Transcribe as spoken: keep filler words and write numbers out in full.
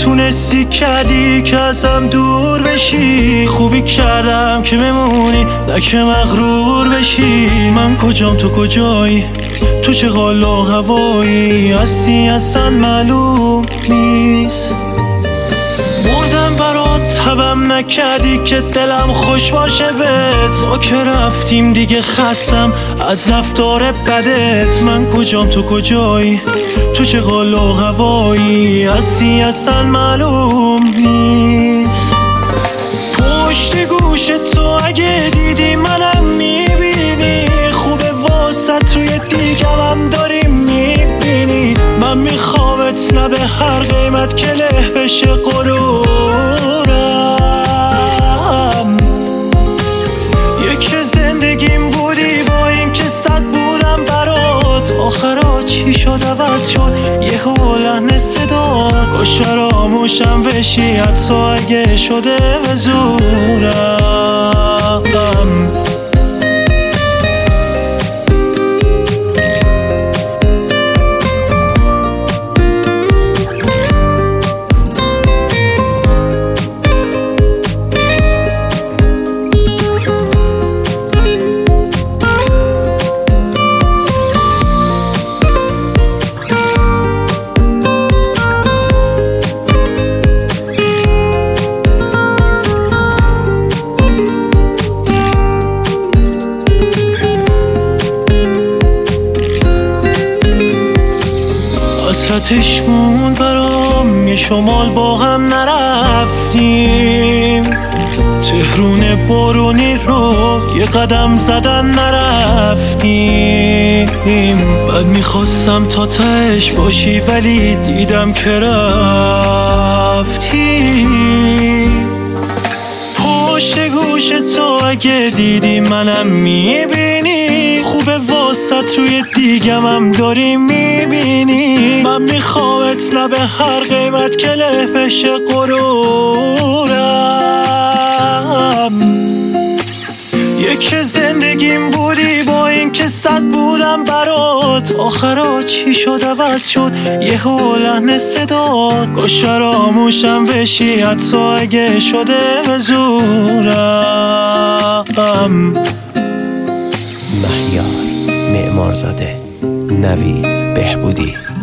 تونستی کردی که ازم دور بشی، خوبی کردم که بمونی نه که مغرور بشی. من کجام تو کجایی، تو چه حال و هوایی هستی اصلا معلوم نیست. مردم برات تبم نکردی که دلم خوش باشه بهت، ما که رفتیم دیگه خستم از رفتار بدت. من کجام تو کجایی، تو چه حال و هوایی هستی اصلا معلوم نیست. پشت گوش تو اگه دیدی منم میبینی، خوبه واسط روی دیگم هم داری میبینی. من میخوامت نه به هر قیمت که له بشه غرورم. یک زندگیم بودی با این که صد بودم برات، آخرا چی شد عوض شد یه لحن صدات. کاش فراموشم بشی حتی اگه شده به زورم. حسرتش موند برام، یه شمال با هم نرفتیم، تهرون بارونی رو یه قدم زدن نرفتیم. بعد میخواستم تا تهش باشی ولی دیدم که رفتی. پشت گوش تو اگه دیدی منم میبینی، خوبه واسط روی دیگم هم داری میبینی. من میخوامت نه به هر قیمت که له بشه غرورم. یک زندگیم بودی با این که صد بودم برات، آخرا چی شد عوض شد یه لحن صدات. کاش فراموشم بشی حتی اگه شده به زورم. مهیار معمارزاده، نوید بهبودی.